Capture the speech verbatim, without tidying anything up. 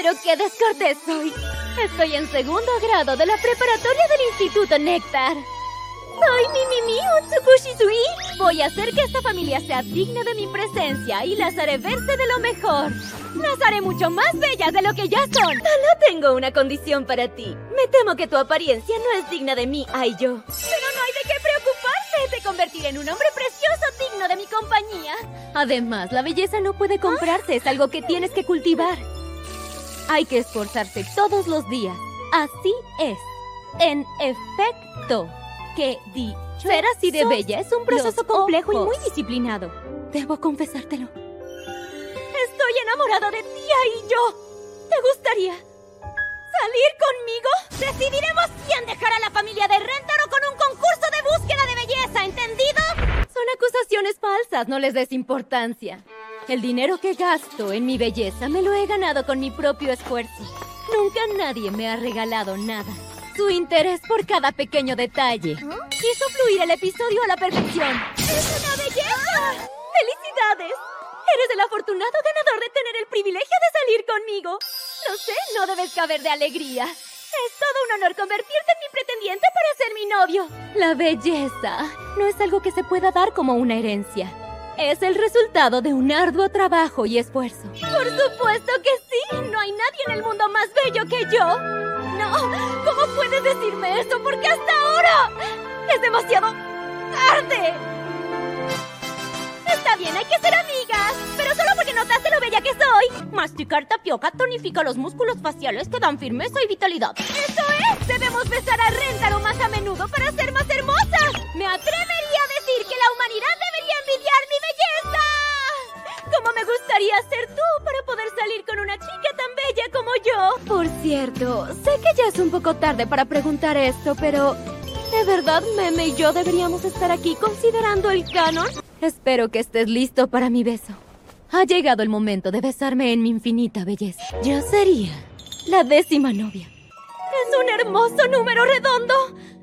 pero qué descortés soy. Estoy en segundo grado de la preparatoria del Instituto Néctar. Soy Mimimi Utsukushi-sui. Voy a hacer que esta familia sea digna de mi presencia y las haré verse de lo mejor. Las haré mucho más bellas de lo que ya son. Solo tengo una condición para ti. Me temo que tu apariencia no es digna de mí, Aiyo. Pero no hay de qué preocuparse. Te convertiré en un hombre precioso digno de mi compañía. Además, la belleza no puede comprarse. Es algo que tienes que cultivar. Hay que esforzarse todos los días. Así es. En efecto. Que dicho ser así de bella es un proceso complejo y muy disciplinado. Debo confesártelo. Estoy enamorada de ti, Aiyo. ¿Te gustaría salir conmigo? Decidiremos quién dejará a la familia de Rentaro con un concurso de búsqueda de belleza, ¿entendido? Son acusaciones falsas, no les des importancia. El dinero que gasto en mi belleza me lo he ganado con mi propio esfuerzo. Nunca nadie me ha regalado nada. Su interés por cada pequeño detalle hizo fluir el episodio a la perfección. ¡Es una belleza! ¡Felicidades! Eres el afortunado ganador de tener el privilegio de salir conmigo. Lo sé, no debes caber de alegría. Es todo un honor convertirte en mi pretendiente para ser mi novio. La belleza no es algo que se pueda dar como una herencia. Es el resultado de un arduo trabajo y esfuerzo. ¡Por supuesto que sí! No hay nadie en el mundo más bello que yo. ¡No! ¿Cómo puedes decirme eso? Porque hasta ahora es demasiado tarde. Está bien, hay que ser amigas, pero solo porque notaste lo bella que soy. Masticar tapioca tonifica los músculos faciales que dan firmeza y vitalidad. ¡Eso es! Debemos besar a Rentaro más a menudo para ser más hermosas. Me atrevería a decir que la humanidad debería envidiar mi belleza. ¿Cómo me gustaría ser tú para poder salir con una chica tan bella como yo? Por cierto, sé que ya es un poco tarde para preguntar esto, pero ¿de verdad Meme y yo deberíamos estar aquí considerando el canon? Espero que estés listo para mi beso. Ha llegado el momento de besarme en mi infinita belleza. Yo sería la décima novia. Es un hermoso número redondo.